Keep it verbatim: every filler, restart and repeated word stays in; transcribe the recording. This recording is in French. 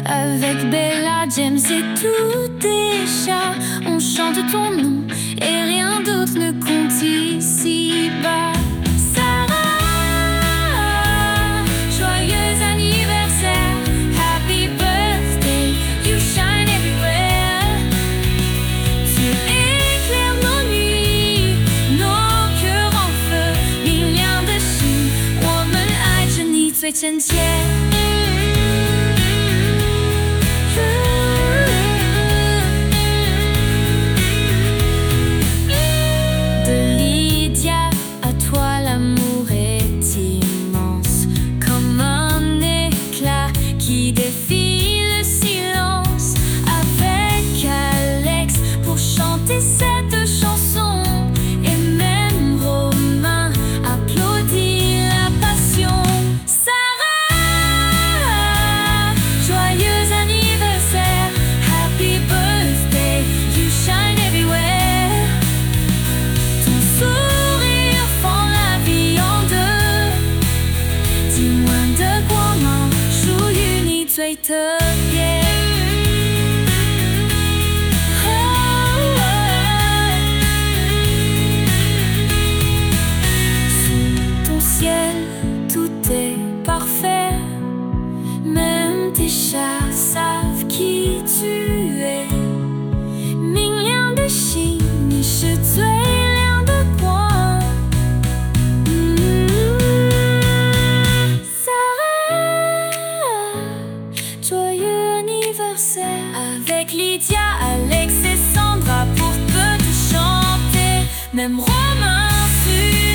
Avec Bella, James et tout déjà, on chante ton nom et rien d'autre ne compte ici-bas. Sarah, joyeux anniversaire, happy birthday, you shine everywhere. Tu éclaires nos nuits, nos cœurs en feu, milliards的心，我们爱着你最真切。Qui défie le silence avec Alex pour chanter cette chanson. Et même Romain applaudit la passion. Sarah, joyeux anniversaire, happy birthday, you shine everywhere. Ton sourire fend la vie en deux. Dis-moi de quoi m'en jouer最特别。Sous ton ciel, tout est parfait. Même tes chats savent qui tu es. 明亮的心，你是最亮的光。Avec Lydia, Alex et Sandra pour peu te chanter. Même Romain fut